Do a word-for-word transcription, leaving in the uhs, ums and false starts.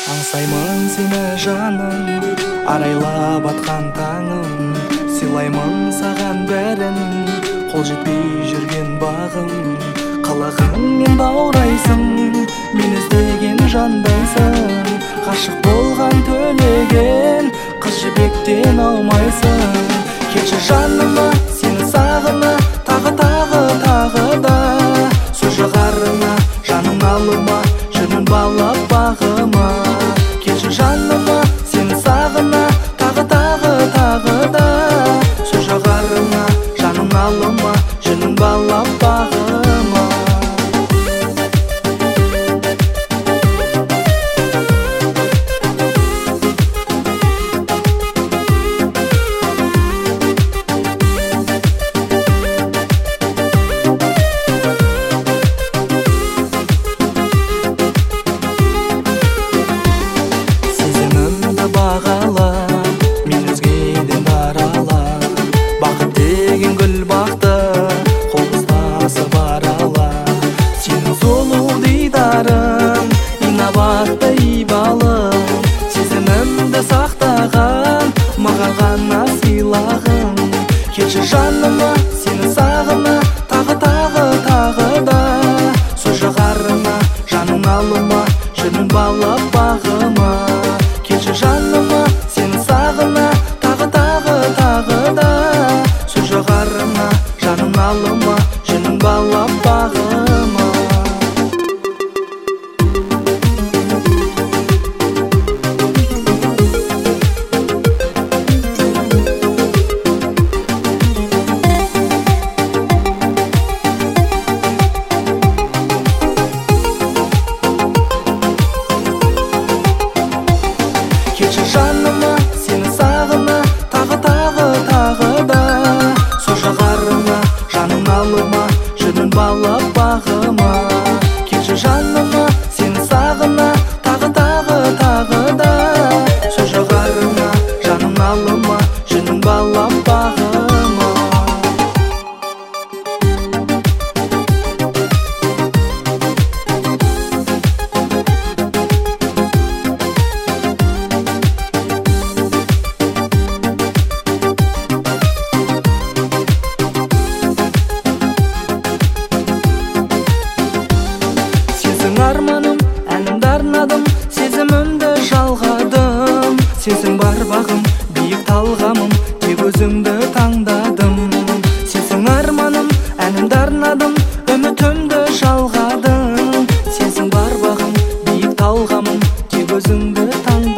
Аңсаймын сені жаным, арайлап атқан таңым, сыйлаймын саған бәрін, қол жетпей жүрген бағым. Қалағанмен баурайсың, мен іздеген жандайсың, ғашық болған төлеген, қыз жібектен аумайсың. Келші жаныма, сені сағына, тағы тағы тағы да, сөз жағарына, жаным алыма, жүрмін балап бағыма. Келші жаныма, сені сағына, тағы тағы тағы да, сөз жағарына, жаным алыма, жүрмін балап бағыма. Мен өзгеден дарала, бақыт деген гүл бақты, қол ұстасып арала. Сенің сұлу дидарың, инабатты ибалың, сезімімді сақтаған, маған ғана сыйлағың. Келші жаныма, сені сағына, тағы тағы тағы да, сөз жағарына, жаның алыма, жүрмін балап бағыма. Келші жаныма, сені сағына, тағы тағы тағы да, сөз жағарына, жаным алыма, жүрмін балап бағыма. Келші жаныма, сені сағына, тағы тағы тағы да, сөз жағарына, жаным алыма, жүрмін балап бағыма. Келші жаныма, сені сағына, тағы тағы тағы да, сөз жағарына, жаным алыма, жүрмін балап бағыма. Арманым, әнімді арнадым, сезімімді жалғадым. Сенсің бар бағым, биік талғамым, тек өзіңді таңдадым. Сенсің арманым, әнімді арнадым, үмітімді жалғадым. Сенсің бар бағым, биік талғамым, тек өзіңді таңдадым.